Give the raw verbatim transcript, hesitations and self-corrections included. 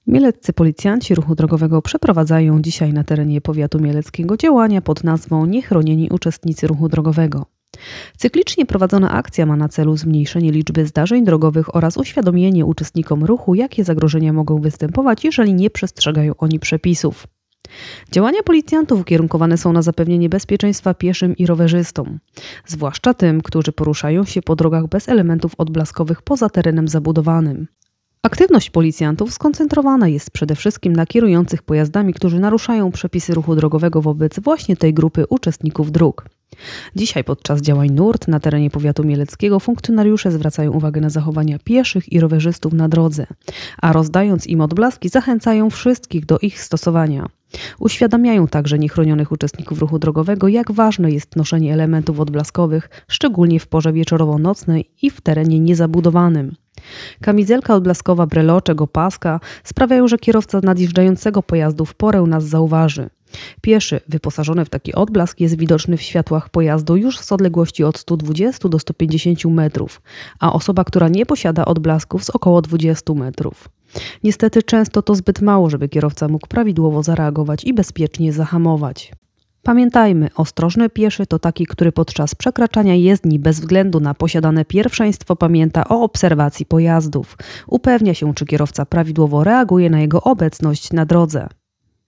Mieleccy policjanci ruchu drogowego przeprowadzają dzisiaj na terenie powiatu mieleckiego działania pod nazwą Niechronieni uczestnicy ruchu drogowego. Cyklicznie prowadzona akcja ma na celu zmniejszenie liczby zdarzeń drogowych oraz uświadomienie uczestnikom ruchu, jakie zagrożenia mogą występować, jeżeli nie przestrzegają oni przepisów. Działania policjantów ukierunkowane są na zapewnienie bezpieczeństwa pieszym i rowerzystom, zwłaszcza tym, którzy poruszają się po drogach bez elementów odblaskowych poza terenem zabudowanym. Aktywność policjantów skoncentrowana jest przede wszystkim na kierujących pojazdami, którzy naruszają przepisy ruchu drogowego wobec właśnie tej grupy uczestników dróg. Dzisiaj podczas działań nurt na terenie powiatu mieleckiego funkcjonariusze zwracają uwagę na zachowania pieszych i rowerzystów na drodze, a rozdając im odblaski zachęcają wszystkich do ich stosowania. Uświadamiają także niechronionych uczestników ruchu drogowego, jak ważne jest noszenie elementów odblaskowych, szczególnie w porze wieczorowo-nocnej i w terenie niezabudowanym. Kamizelka odblaskowa, breloczek, opaska sprawiają, że kierowca nadjeżdżającego pojazdu w porę nas zauważy. Pieszy wyposażony w taki odblask jest widoczny w światłach pojazdu już z odległości od stu dwudziestu do stu pięćdziesięciu metrów, a osoba, która nie posiada odblasków z około dwudziestu metrów. Niestety często to zbyt mało, żeby kierowca mógł prawidłowo zareagować i bezpiecznie zahamować. Pamiętajmy, ostrożny pieszy to taki, który podczas przekraczania jezdni bez względu na posiadane pierwszeństwo pamięta o obserwacji pojazdów. Upewnia się, czy kierowca prawidłowo reaguje na jego obecność na drodze.